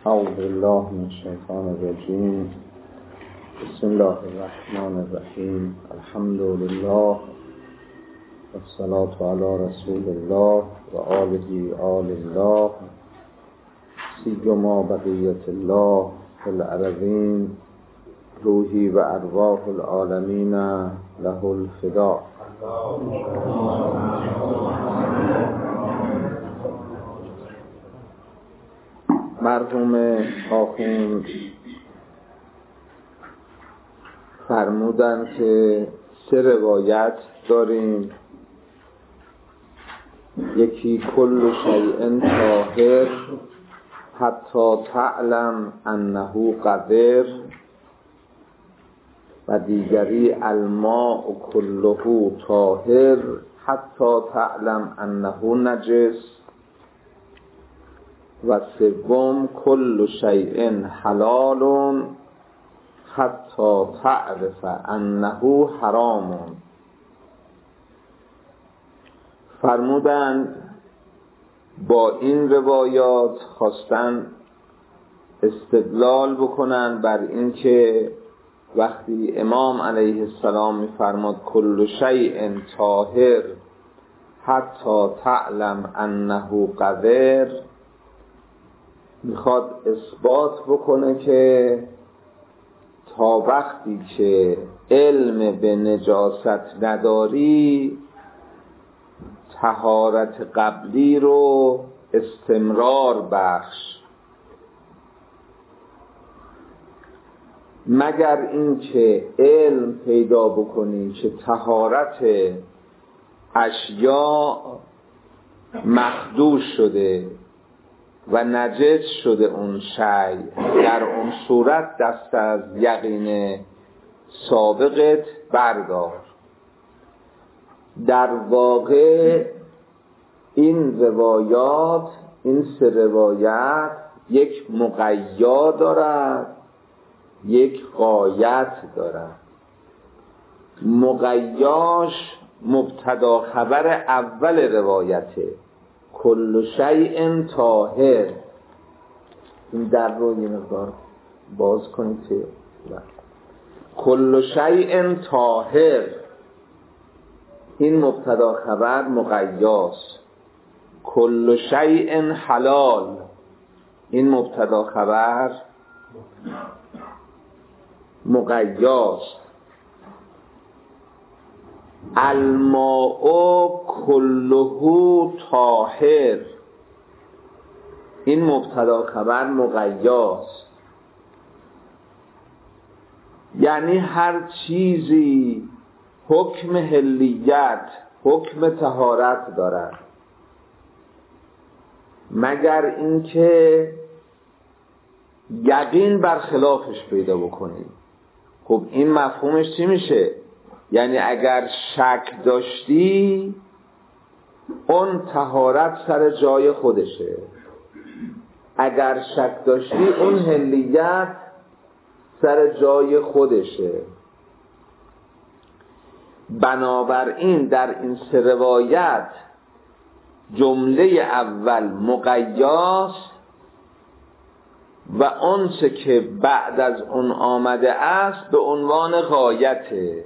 اعوذ بالله من الشیطان الرجیم. بسم الله الرحمن الرحیم. الحمد لله والصلاة علی رسول الله و آله آل الله سیما بقیت الله فی الارضین روحی و ارواح العالمین له الفداء. مرحوم آخوند فرمودن که 3 روایت داریم. یکی کل شیء طاهر حتی تعلم انه قذر و دیگری الماء کله طاهر حتی تعلم انه نجس و سوم کل شیء حلال حتی تعرف انه حرام. فرمودند با این روایات خواستن استدلال بکنن بر این که وقتی امام علیه السلام می‌فرماد کل شیء طاهر حتی تعلم انه قذر، میخواد اثبات بکنه که تا وقتی که علم به نجاست نداری طهارت قبلی رو استمرار بخش، مگر اینکه علم پیدا بکنی که طهارت اشیاء مخدوش شده و نجس شده اون شی، در اون صورت دست از یقین سابقت بردار. در واقع این روایات، این 3 روایت یک مقیا دارد، یک غایت دارد. مقیاش مبتدا خبر اول روایته، کل شیء طاهر. این در رو یه مقدار باز کنید که کل شیء طاهر، این مبتدا خبر مقیاس. کل شیء حلال، این مبتدا خبر مقیاس. الماء کله طاهر، این مبتدا خبر مقیاس. یعنی هر چیزی حکم حلیت، حکم طهارت دارد، مگر اینکه یقین برخلافش پیدا بکنیم. خب این مفهومش چی میشه؟ یعنی اگر شک داشتی اون طهارت سر جای خودشه، اگر شک داشتی اون حلیت سر جای خودشه. بنابراین در این 3 روایت جمله اول مقیاس و آنچه که بعد از اون آمده است به عنوان غایته.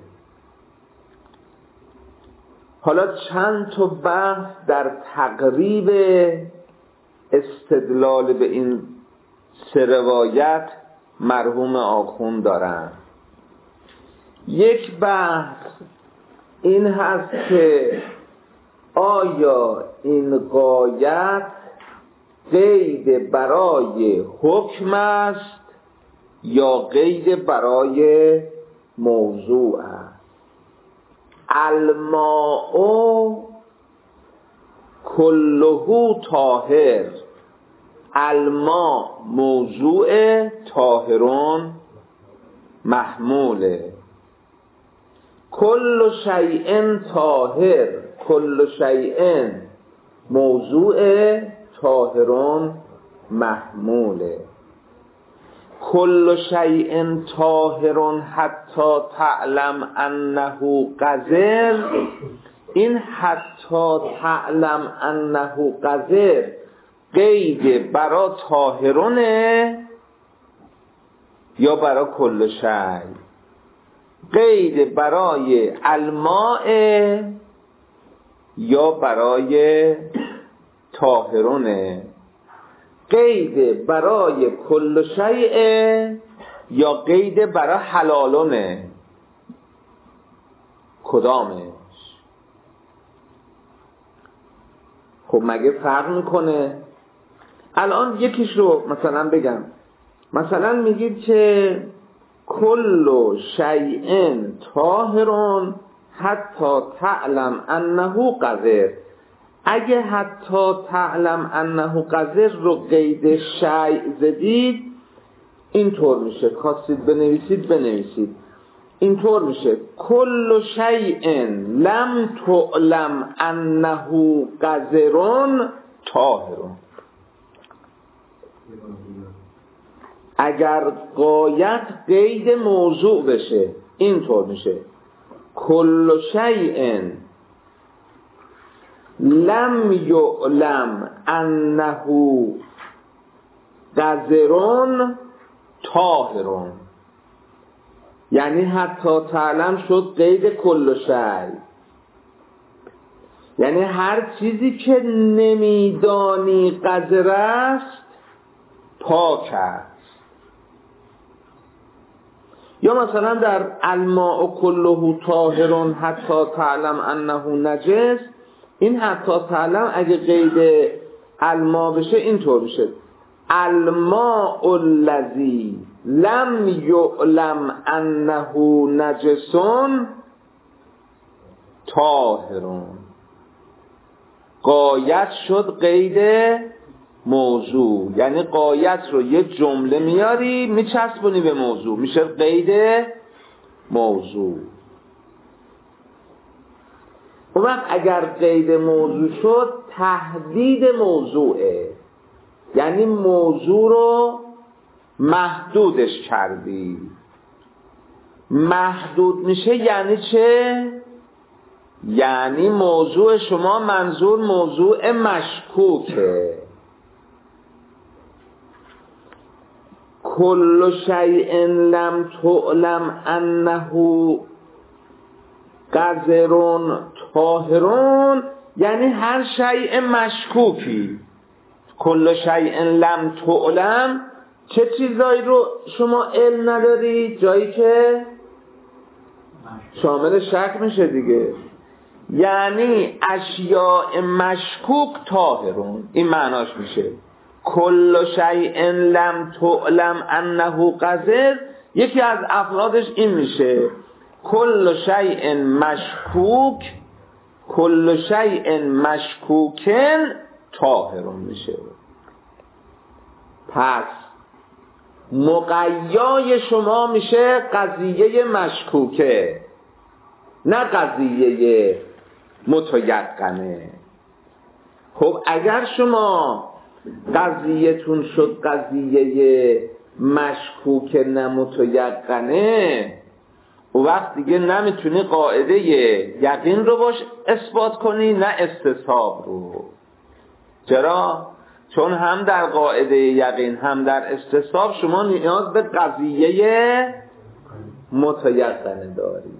حالا چند تا بحث در تقریب استدلال به این 3 روایت مرحوم آخوند دارن. یک بحث این هست که آیا این غایت قید برای حکم است یا قید برای موضوع است؟ الماء کله طاهر، الماء موضوع، طاهرون محموله. کل شیء طاهر، کل شیء موضوع، طاهرون محموله. کل شیء طاهر حتی تعلم انه قذر، این حتی تعلم انه قذر قید برا طاهرونه یا برا کل شی؟ قید برای الماء یا برای طاهرونه؟ قید برای کل شیء یا قید برای حلالونه؟ کدامش؟ خب مگه فرق میکنه؟ الان یکیش رو مثلا بگم، مثلا میگید که کل شیء طاهرون حتی تعلم انه قذر. اگه حتی تعلم انه قذر رو قید شیء زدید اینطور میشه، خواستید بنویسید اینطور میشه کل شیء لم تعلم انه قذرون طاهرون. اگر غایت قید موضوع بشه اینطور میشه کل شیء لم یعلم انه قذرون طاهرون. یعنی حتی تعلم شد قید کل شیء، یعنی هر چیزی که نمیدانی قذر است پاک است. یا مثلا در الماء کله طاهرون حتی تعلم انه نجس، این حتی تعلم اگه قید الماء بشه اینطور میشه الماء الذی لم یعلم انه نجسون طاهرون. غایت شد قید موضوع، یعنی غایت رو یه جمله میاری میچسبونی به موضوع میشه قید موضوع. اون وقت اگر قید موضوع شد تحدید موضوعه، یعنی موضوع رو محدودش کردی. محدود میشه یعنی چه؟ یعنی موضوع شما منظور موضوع مشکوکه. کل شیء لم تعلم انه قذرون طاهرون، یعنی هر شیء مشکوکی. کل شیء لم تعلم، چه چیزایی رو شما علم نداری؟ جایی که شامل شک میشه دیگه. یعنی اشیاء مشکوک طاهرون، این معناش میشه کل شیء لم تعلم انه قذر. یکی از افرادش این میشه کل شیء مشکوک، کل شیء مشکوکن طاهرون میشه. پس مقیای شما میشه قضیه مشکوکه نه قضیه متیقنه. خب اگر شما قضیه‌تون شد قضیه مشکوک نه متیقنه، و وقت دیگه نمیتونی قاعده یقین رو باش اثبات کنی نه استصحاب رو. چرا؟ چون هم در قاعده یقین هم در استصحاب شما نیاز به قضیه متیقنه داری.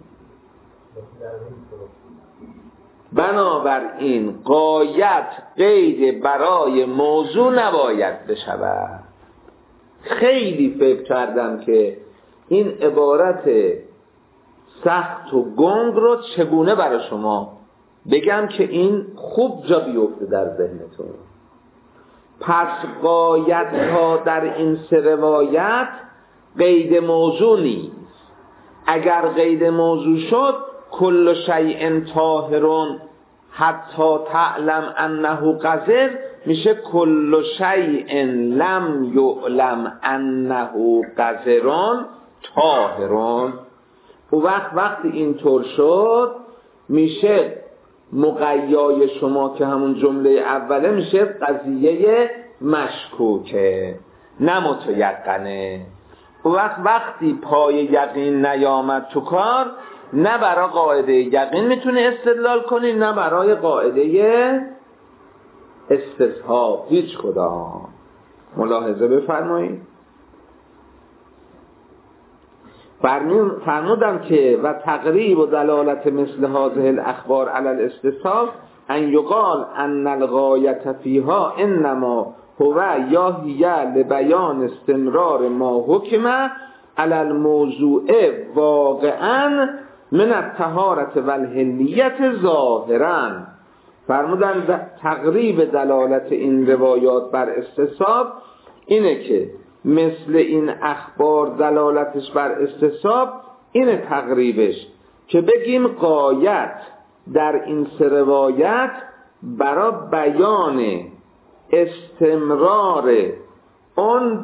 بنابراین غایت قید برای موضوع نباید بشود. خیلی فکر کردم که این عبارت سخت و گنگ رو چگونه برای شما بگم که این خوب جا بیفته در ذهنتون. پس غایت ها در این سه روایت قید موضوع نیست. اگر قید موضوع شد کل شیء طاهرون حتی تعلم انه قذر میشه کل شیء لم یعلم انه قذرون طاهرون. و وقتی اینطور شد میشه مقیای شما که همون جمله اوله میشه قضیه مشکوکه نه متیقنه. و وقتی پای یقین نیامد تو کار، نه برای قاعده یقین میتونه استدلال کنی نه برای قاعده استصحاب هیچ کدام. ملاحظه بفرمایید. فرمودم که و تقریب و دلالت مثل هذه الاخبار علی الاستصحاب ان یقال ان الغایت فیها انما هو یا هی لبیان استمرار ما حکم علی الموضوع واقعا من الطهارة و الحلیت ظاهرا. فرمودن تقریب دلالت این روایات بر استصحاب اینه که مثل این اخبار دلالتش بر استصحاب اینه تقریبش که بگیم غایت در این سه روایت برای بیان استمرار اون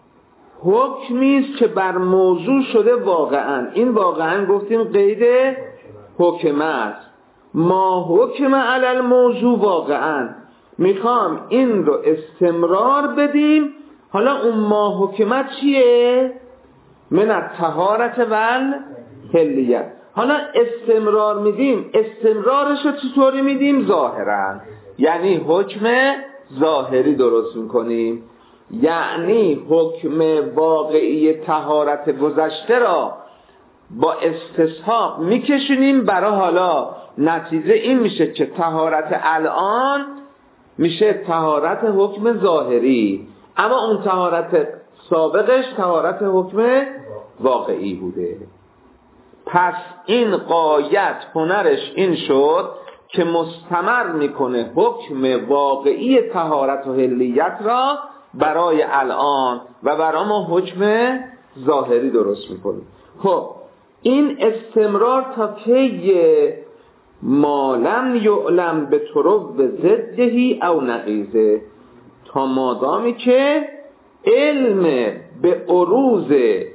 حکمیست که بر موضوع شده واقعا. این واقعا گفتیم قید حکم است. ما حکم علی الموضوع واقعا میخوام این رو استمرار بدیم. حالا اون ما حکمت چیه؟ من الطهارة و الحلیت. حالا استمرار میدیم، استمرارش رو چطوری میدیم؟ ظاهرا، یعنی حکم ظاهری درست میکنیم، یعنی حکم واقعی طهارت گذشته را با استصحاب میکشونیم برای حالا نتیجه این میشه که طهارت الان میشه طهارت حکم ظاهری، اما اون طهارت سابقش طهارت حکم واقعی بوده. پس این غایت هنرش این شد که مستمر میکنه حکم واقعی طهارت و حلیت را برای الان و برای ما حکم ظاهری درست میکنه. خب این استمرار تا کی؟ ما لم یعلم به طرق ضدهی او نقیزه، تا مادامی که علم به عروض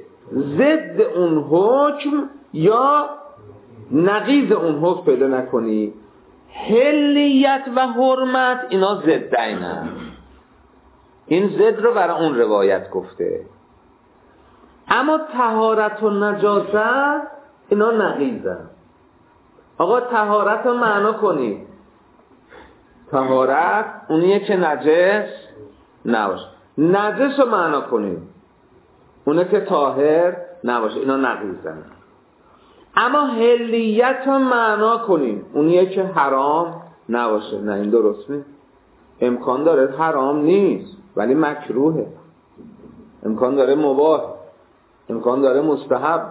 ضد اون حکم یا نقیض اون حکم پیدا نکنی. حلیت و حرمت اینا ضدینن. این ضد رو برای اون روایت گفته، اما طهارت و نجاست اینا نقیضن. آقا طهارت رو معنا کنید. طهارت اونیه که نجس نباشه. نجس رو معنا کنید، اونه که طاهر نباشه. اینا نقیضن. اما حلیت رو معنا کنیم، اونیه که حرام نباشه. نه این درست نیست. امکان داره حرام نیست ولی مکروهه، امکان داره مباح، امکان داره مستحب.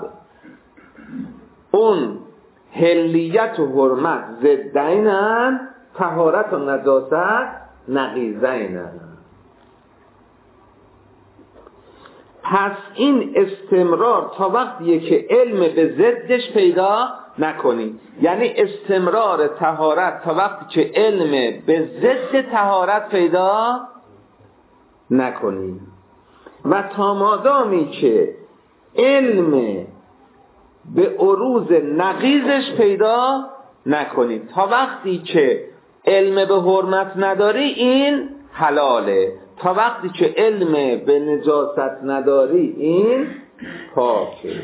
اون حلیت و حرمت ضدینن، طهارت و نجاست نقیضینن. پس این استمرار تا وقتیه که علم به ضدش پیدا نکنی، یعنی استمرار طهارت تا وقتی که علم به ضد طهارت پیدا نکنی، و تا مادامی که علم به عروض نقیضش پیدا نکنی. تا وقتی که علم به حرمت نداری این حلاله، تا وقتی که علم به نجاست نداری این پاکه.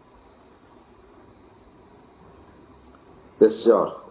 بسیار خوب.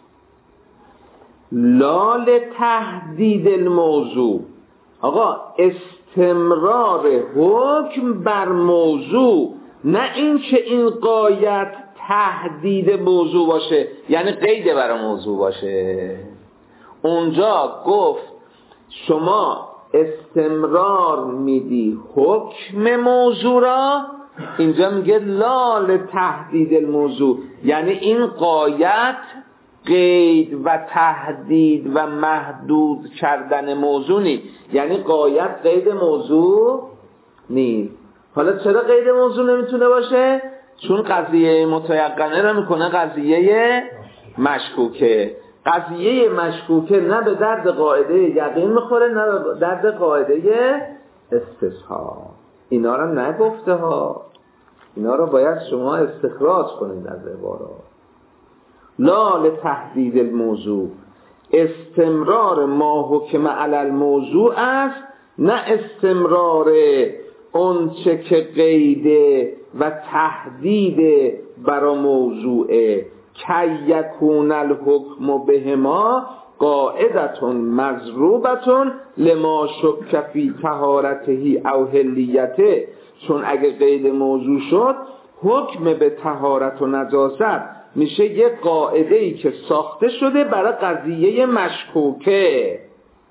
لال تهدید الموضوع. آقا استمرار حکم بر موضوع، نه این که این غایت تهدید موضوع باشه، یعنی قید برای موضوع باشه. اونجا گفت شما استمرار میدی حکم موضوع را، اینجا میگه لال تهدید الموضوع، یعنی این غایت قید و تهدید و محدود کردن موضوع نیست، یعنی غایت قید موضوع نیست. حالا چرا قید موضوع نمیتونه باشه؟ چون قضیه متیقنه رو میکنه قضیه مشکوکه. قضیه مشکوکه نه به درد قاعده یقین میخوره نه به درد قاعده استصحاب. اینا رو نگفته ها، اینا رو باید شما استخراج کنید از عبارات. لال تهدید الموضوع، استمرار ما حکم علی الموضوع است، نه استمرار اون چه که قیده و تهدید برای موضوعه. کی یکون الحکم بهما قاعدتون مضروبتون لما شک فی طهارته او حلیته. چون اگه قید موضوع شد حکم به طهارت و نجاست میشه یه قاعده‌ای که ساخته شده برای قضیه مشکوکه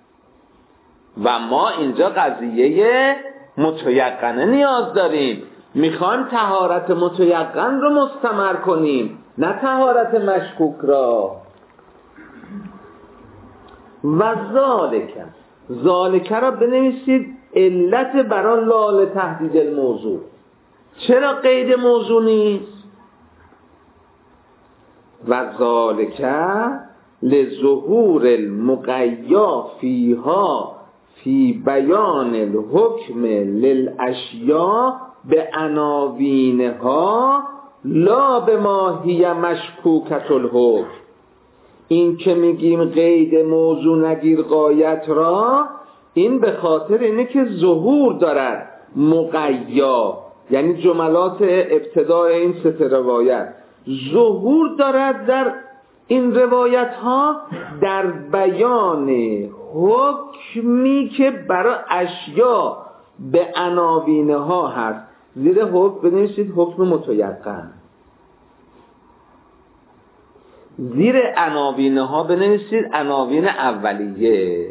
و ما اینجا قضیه متیقنه نیاز داریم. میخوایم طهارت متیقن رو مستمر کنیم نه طهارت مشکوک را. و ذالک را بنویسید علت برای لال تهدید الموضوع. چرا قید موضوع نیست؟ و ذالک لظهور المقیا فیها فی بیان الحکم للاشیاء به عناوینها لا به ما هی مشکوکت الحکم. این که میگیم قید موضوع نگیر غایت را، این به خاطر اینه که ظهور دارد مقیا، یعنی جملات ابتدای این سه روایت ظهور دارد در این روایت ها در بیان حکمی که برای اشیا به عناوینه ها هست. زیر حکم بنویسید حکم متیقن، زیر عناوینه ها بنویسید عناوین اولیه.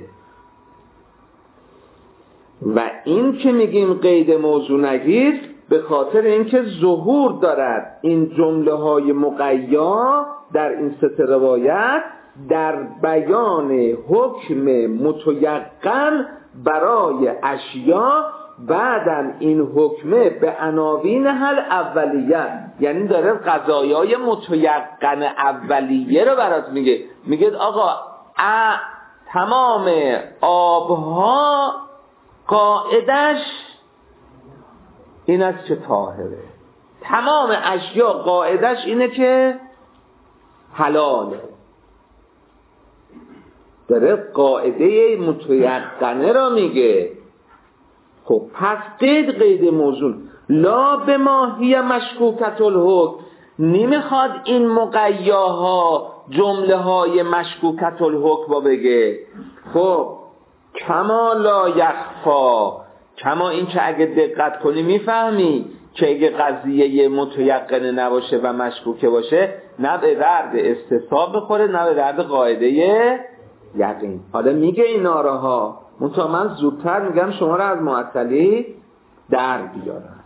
و این که میگیم قید موضوع نگیر به خاطر اینکه ظهور دارد این جمله های مقیا در این سه روایت در بیان حکم متیقن برای اشیا بعدن این حکمه به عناوین هل اولیه، یعنی داره قضایای متیقن اولیه رو برات میگه آقا تمام آبها قاعدش این است که طاهره، تمام اشیا قاعدش اینه که حلاله. داره قاعده متیقنه را میگه. خب پس قید موضوع لا به ما هی مشکوکت الحکم، نمیخواد این مقیاها جمله های مشکوکت الحکم با بگه. خب کما لا یخفا، کما این که اگه دقت کنی میفهمی که اگه قضیه متیقنه نباشه و مشکوکه باشه نه به درد استصحاب بخوره نه به درد قاعده یقین. حالا میگه اینا را ها، منتها من زودتر میگم شما را از معطلی در بیارم.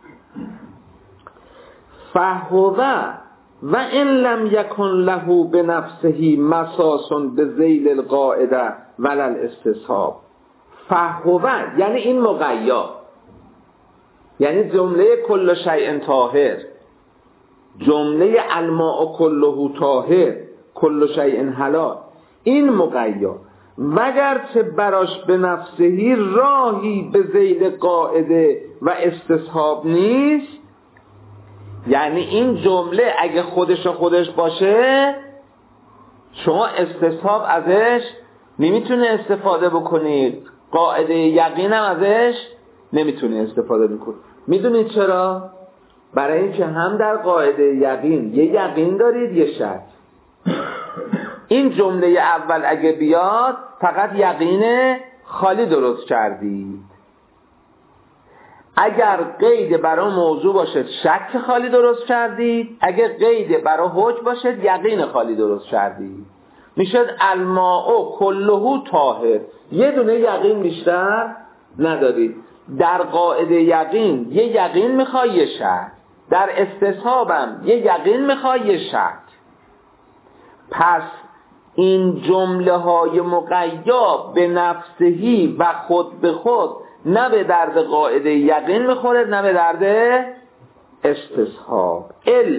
فهوه و ان لم یکن له بنفسه مساس بذیل القاعده ولا الاستصحاب. فهوه یعنی این مقیا، یعنی جمله کل شیء طاهر، جمله الماء کله طاهر کل شیء حلال، این مقیا وگرچه براش به نفسهی راهی به ذیل قاعده و استصحاب نیست، یعنی این جمله اگه خودش باشه شما استصحاب ازش نمیتونه استفاده بکنید، قاعده یقین هم ازش نمیتونه استفاده بکنید. میدونید چرا؟ برای اینکه هم در قاعده یقین یه یقین دارید یه شک. این جمله اول اگه بیاد فقط یقین خالی درست کردید. اگر قید برای موضوع باشد شک خالی درست کردید، اگر قید برای حکم باشد یقین خالی درست کردید. میشد الماء کله طاهر، یه دونه یقین بیشتر ندارید. در قاعده یقین یه یقین میخوای یه شک، در استصحابم یه یقین میخوای یه شک. پس این جمله های مقیا به نفسهی و خود به خود نه به درد قاعده یقین میخوره نه به درد استصحاب.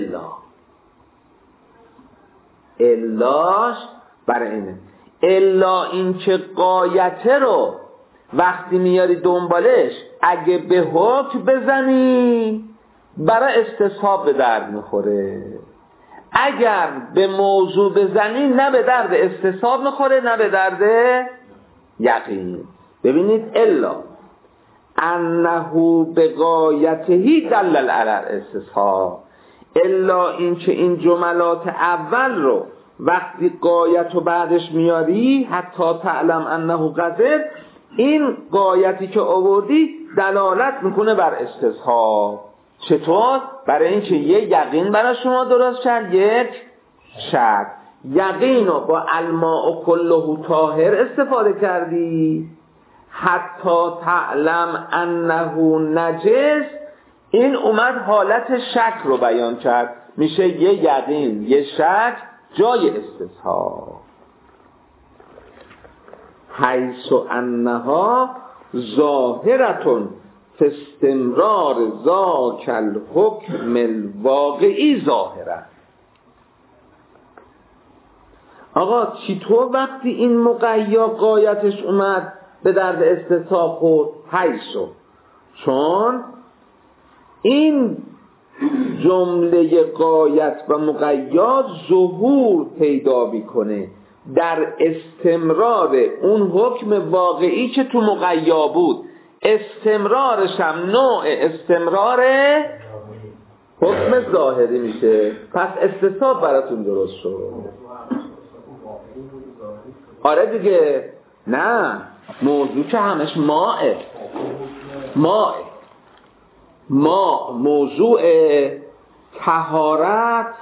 الاش برای اینه، الا این که قایته رو وقتی میاری دنبالش اگه به حکم بزنی برای استصحاب به درد میخوره، اگر به موضوع بزنی نه به درد استصحاب میخوره نه به درد یقین. ببینید الا انه به غایتهی دلل علی الاستصحاب، الا این که این جملات اول رو وقتی غایت رو بعدش میاری حتی تعلم انه قذر، این غایتی که آوردی دلالت میکنه بر استصحاب. چطور؟ برای اینکه یه یقین برای شما درست کرد، یک شک. یقین رو با الماء کله طاهر استفاده کردی، حتی تعلم انه نجس، این اومد حالت شک رو بیان کرد، میشه یه یقین یه شک جای استصحاب. حیث انها ظاهرتون فاستمرار ذاک الحکم الواقعی ظاهره. آقا چطور وقتی این مقیا غایتش اومد به درد استصحاب خورد؟ حیثو، چون این جمله غایت و مقیا ظهور پیدا میکنه در استمرار اون حکم واقعی که تو مقیا بود. استمرارش هم نوع استمرار حکم ظاهری میشه. پس استصحاب براتون درست شد. آره دیگه، نه موضوع که همش ماء موضوع طهارت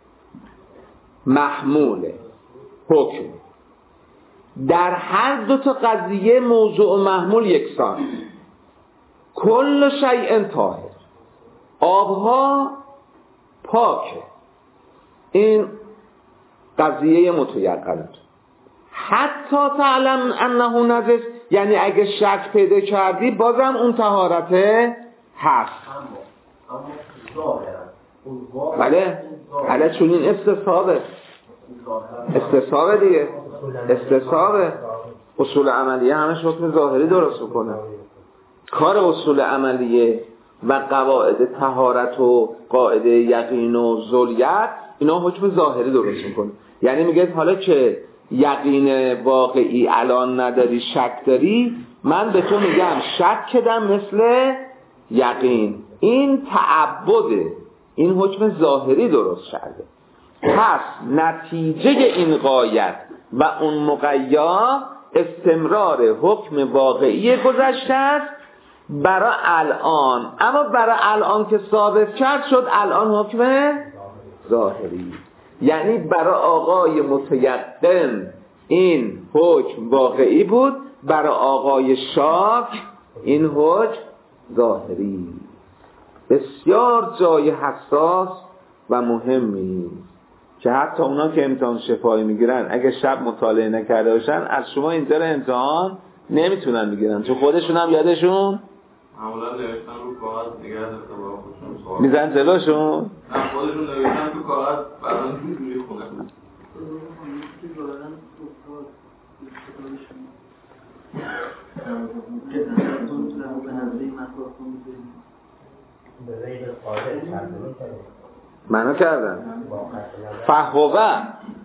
محموله حکم. در هر دو تا قضیه موضوع و محمول یکسان. کل شیء طاهر، آبها پاکه، این قضیه متیقنه. حتی تعلم انه نجس، یعنی اگه شک پیدا کردی بازم اون طهارته هست. بله چون این استصحابه دیگه، استصحابه. اصول عملیه همش حکم ظاهری درست میکنه. کار اصول عملیه و قواعد طهارت و قاعده یقین و ذلیت، اینا حکم ظاهری درست میکنه. یعنی میگه حالا که یقین واقعی الان نداری، شک داری، من به تو میگم شک کدم مثل یقین. این تعبده، این حکم ظاهری درست کرده. پس نتیجه این غایت و اون مقیا استمرار حکم واقعی گذشته است برای الان. اما برای الان که ثابت کرد شد الان حکم ظاهری. یعنی برای آقای متیقن این حکم واقعی بود، برای آقای شاک این حکم ظاهری. بسیار جای حساس و مهمی که حتی اونا که امتحان شفاهی میگیرن اگه شب مطالعه نکرده باشن از شما اینجا رو امتحان نمیتونن بگیرن، چون خودشون هم یادشون معمولا نوشتن رو کاغذ نگه داشته با خودشون میزن جلوشون، نه خودشون نوشتن تو کاغذ بعدا میخونن. منو کردن فهوه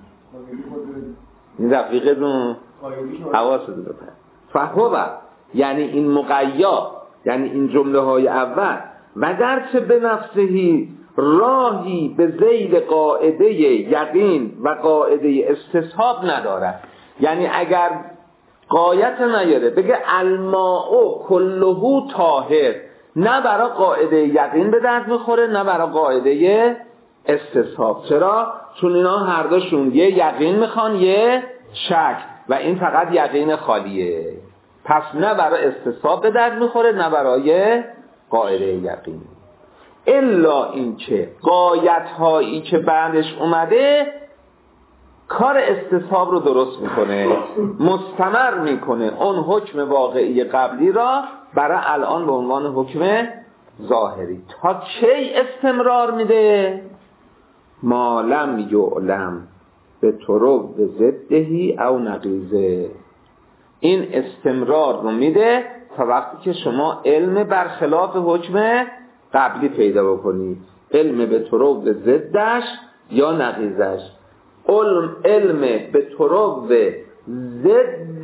این دقیقه دون حواست دو فهوه، یعنی این مقیا، یعنی این جمله های اول و درچه به نفسهی راهی به ذیل قاعده یقین و قاعده استصحاب ندارد. یعنی اگر قایت نیاره بگه الماء کله طاهر، نه برای قاعده یقین به درد میخوره نه برای قاعده استصحاب. چرا؟ چون اینا هر دوشون یه یقین میخوان یه شک و این فقط یقین خالیه. پس نه برای استصحاب به درد میخوره نه برای قاعده یقین. الا این که غایت هایی که بعدش اومده کار استصحاب رو درست میکنه، مستمر میکنه اون حکم واقعی قبلی را برای الان به عنوان حکم ظاهری. تا کی استمرار میده؟ ما لم یعلم به طرق ضدهی او نقیضه. این استمرار رو میده تا وقتی که شما علم برخلاف حکم قبلی پیدا بکنید، علم به طرق ضدش یا نقیضش. علم به طرق ضد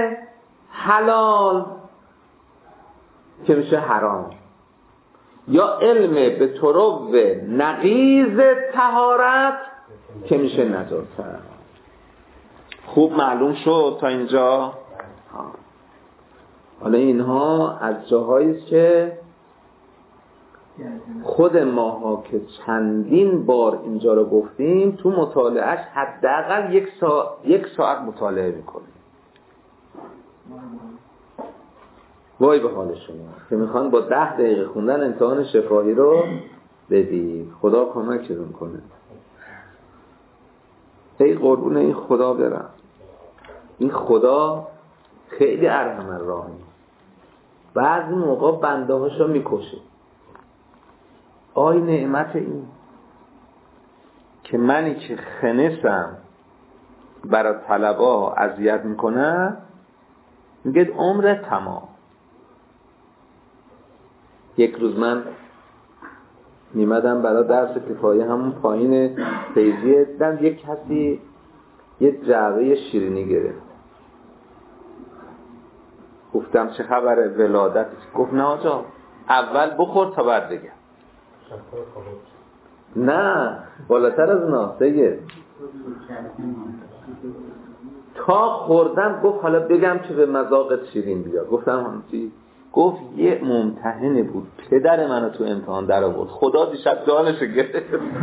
حلال که میشه حرام، یا علم به طرق نقیض طهارت که میشه نجاست. خوب معلوم شد تا اینجا؟ حالا اینها از جاهایی است که خود ماها که چندین بار اینجا رو گفتیم تو مطالعهش حداقل یک ساعت مطالعه میکنیم. وای به حال شما که میخوان با 10 دقیقه خوندن امتحان شفاهی رو بدید. خدا کمکتون کنه. ای قربون این خدا برم. این خدا خیلی ارحم الراحمین. بعضی موقع بنده هاشو میکشه. آی نعمت این که منی که خنسم برای طلبا اذیت میکنم، میگه عمر تمام. یک روز من میمدم برای درس کفایه همون پایین فیضیه، دیدم یک کسی یه جعبه شیرینی گرفت. گفتم چه خبره ولادت؟ گفت نه آجا اول بخور تا بعد بگم. نه بالاتر از ناسته تا خوردم. گفت حالا بگم که به مذاقت شیرین بیا. گفتم همچی؟ گفت یه ممتحنه بود پدر منو تو امتحان در آورد، خدا دیشب جانشو گرفت.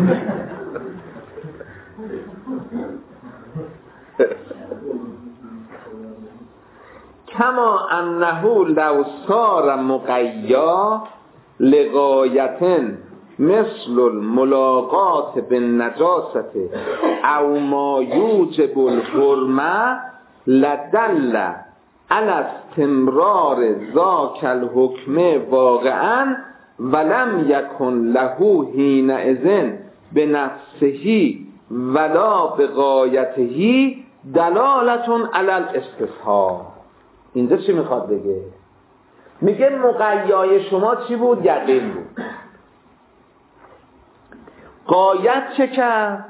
کما انه لو صار مقیا لغایتن مثل الملاقات بالنجاست او ما یوجب الحرمه لدل علی استمرار ذاک الحکم واقعا ولم یکن له حینئذ بنفسه ولا بغایته دلالة علی الاستصحاب. اینجا چی میخواد بگه؟ میگه مقیای شما چی بود؟ یقین بود. غایت چه کرد؟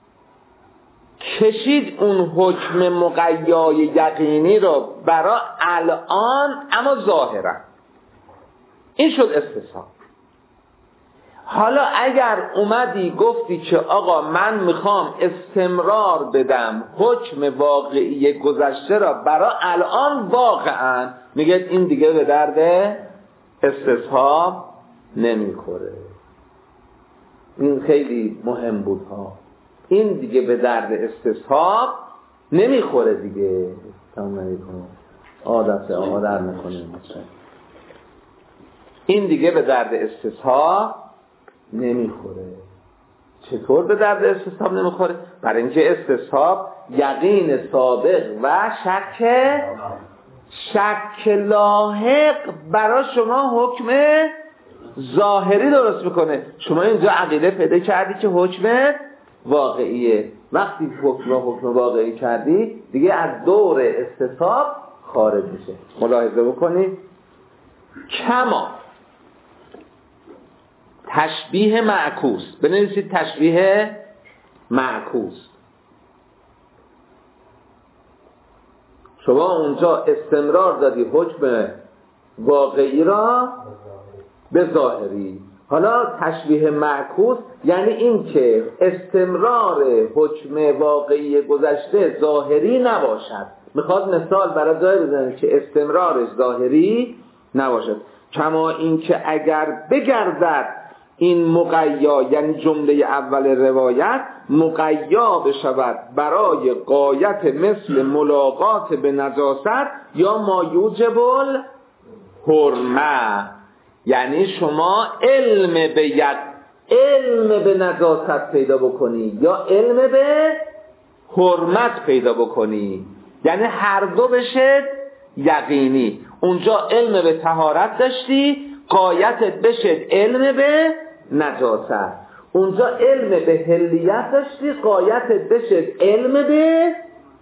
کشید اون حکم مقیای یقینی رو برای الان اما ظاهرا. این شد استصحاب. حالا اگر اومدی گفتی که آقا من میخوام استمرار بدم حکم واقعی گذشته را برای الان واقعا، میگه این دیگه به درد استصحاب نمیخوره. این خیلی مهم بود ها. این دیگه به درد استصحاب نمیخوره دیگه. تمام نمیکنه. آقا در میکنه. این دیگه به درد استصحاب نمیخوره. چطور به درد استصحاب نمیخوره؟ برای اینکه استصحاب یقین سابق و شک لاحق برای شما حکم ظاهری درست میکنه. شما اینجا عقیده پیدا کردی که حکم واقعیه. وقتی حکم واقعی کردی دیگه از دور استصحاب خارج میشه. ملاحظه بکنید. کما تشبیه معکوس. بنویسید تشبیه معکوس. شما اونجا استمرار دادی حکم واقعی را به ظاهری. حالا تشبیه معکوس یعنی این که استمرار حکم واقعی گذشته ظاهری نباشد. میخواد مثال برای جای بزنید که استمرارش ظاهری نباشد. کما این که اگر بگردد این مقیا، یعنی جمله اول روایت مقیا بشود برای غایت مثل ملاقات به نجاست یا ما یوجب الحرمه، یعنی شما علم به نجاست پیدا بکنی یا علم به حرمت پیدا بکنی، یعنی هر دو بشه یقینی. اونجا علم به طهارت داشتی، غایتت بشه علم به نجاست. اونجا علم به حلیت داشتی، غایتت بشه علم به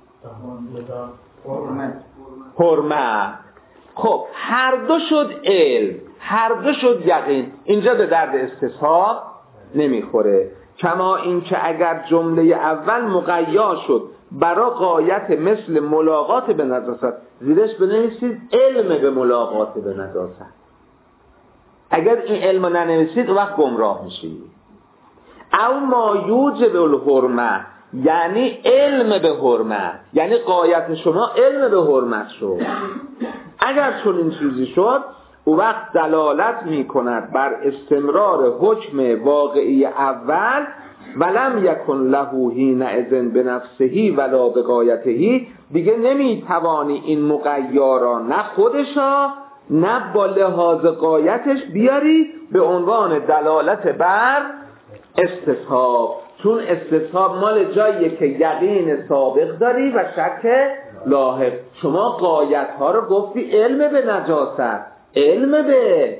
حرمت. خب هر دو شد علم، هر دو شد یقین. اینجا به درد استصحاب نمیخوره. کما این که اگر جمله اول مقیا شد برای غایت مثل ملاقات به نجاست، زیرش بنویسید علم به ملاقات به نجاست. اگر این علم ننویسید وقت گمراه میشید. او ما یوجب الحرمه، یعنی علم به حرمت، یعنی غایت شما علم به حرمت شد. اگر چون این چیزی شد، او وقت دلالت می کند بر استمرار حکم واقعی اول، ولم یکن له حینئذ بنفسه ولا بغایته، دیگه نمی توانی این مغیرا نه خودشا نه با لحاظ غایتش بیاری به عنوان دلالت بر استصحاب، چون استصحاب مال جاییه که یقین سابق داری و شک لاحق. شما غایت ها رو گفتی علم به نجاست، علم به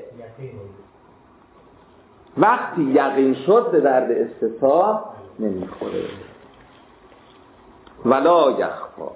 وقتی یقین شد به درد استصحاب نمیخوره. ولا یخفا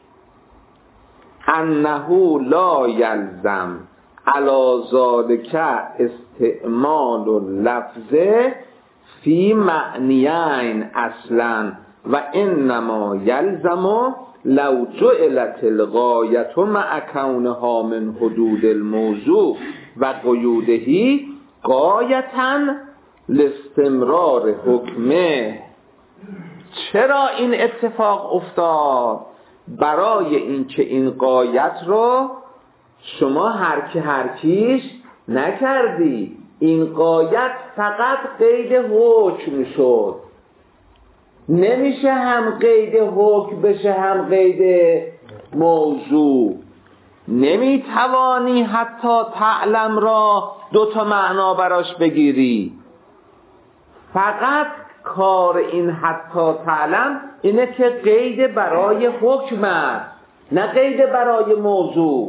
انه لا یلزم علی ذلک استعمال اللفظ فی معنیین اصلا و انما یلزم لو جعلت الغایة مع کونها من حدود الموضوع و قیوده غایة لاستمرار حکمه. چرا این اتفاق افتاد؟ برای اینکه این غایت رو شما هر کیش نکردی. این غایت فقط قید حکم شد، نمیشه هم قید حکم بشه هم قید موضوع. نمیتوانی حتی تعلم را دو تا معنا براش بگیری. فقط کار این حتی تعلم اینه که قید برای حکم است، نه قید برای موضوع.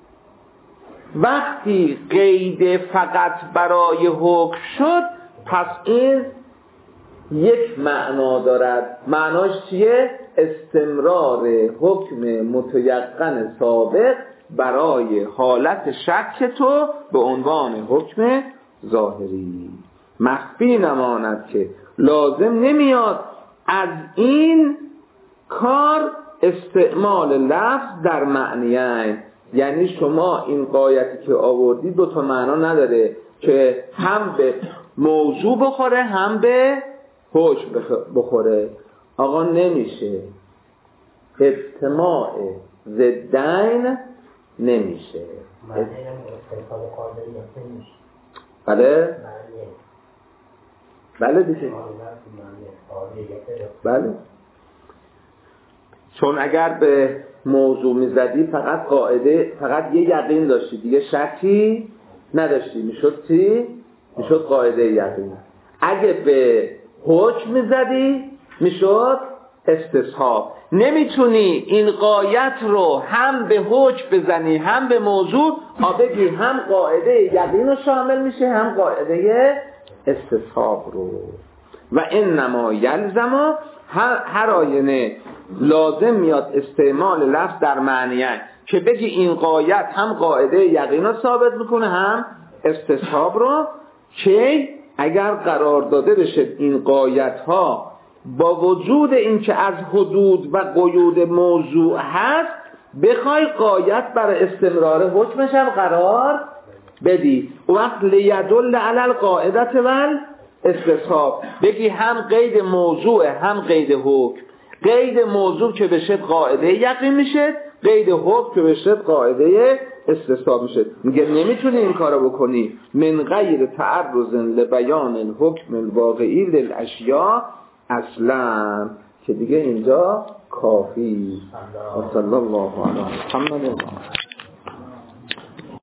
وقتی قید فقط برای حکم شد، پس این یک معنا دارد. معناش چیه؟ استمرار حکم متیقن سابق برای حالت شک تو به عنوان حکم ظاهری. مخفی نماند که لازم نمیاد از این کار استعمال لفظ در معنیین. یعنی شما این غایتی که آوردی دو تا معنا نداره که هم به موضوع بخوره هم به حکم بخوره. آقا نمیشه، اجتماع ضدین نمیشه. بله؟ بله دیگه. بله. چون اگر به موضوع میزدی فقط یه یقین داشتی، دیگه شکی نداشتی، میشد چی؟ میشد قاعده یقین. اگه به حکم میزدی میشد استصحاب. نمیتونی این قایت رو هم به حکم بزنی هم به موضوع بگی هم قاعده یقین رو شامل میشه هم قاعده استصحاب رو. و انما یلزم، هر آینه لازم میاد استعمال لفظ در معنیه که بگی این قایت هم قاعده یقین رو ثابت میکنه هم استصحاب رو، که اگر قرار داده بشه این قایت ها با وجود اینکه از حدود و قیود موضوع هست بخوای قایت برای استمرار حکمش هم قرار بدی، وقت لیدل علی القاعدت ول استصحاب، بگی هم قید موضوع هم قید حکم. قید موضوع که بشه قاعده یقین میشه، قید حکم که بشه قاعده استصحاب میشه. میگه نمیتونی این کارو بکنی من غیر تعرض لبیان الحکم الواقعی للاشیاء اصلا، که دیگه اینجا کافی. صلی الله علیه و سلم.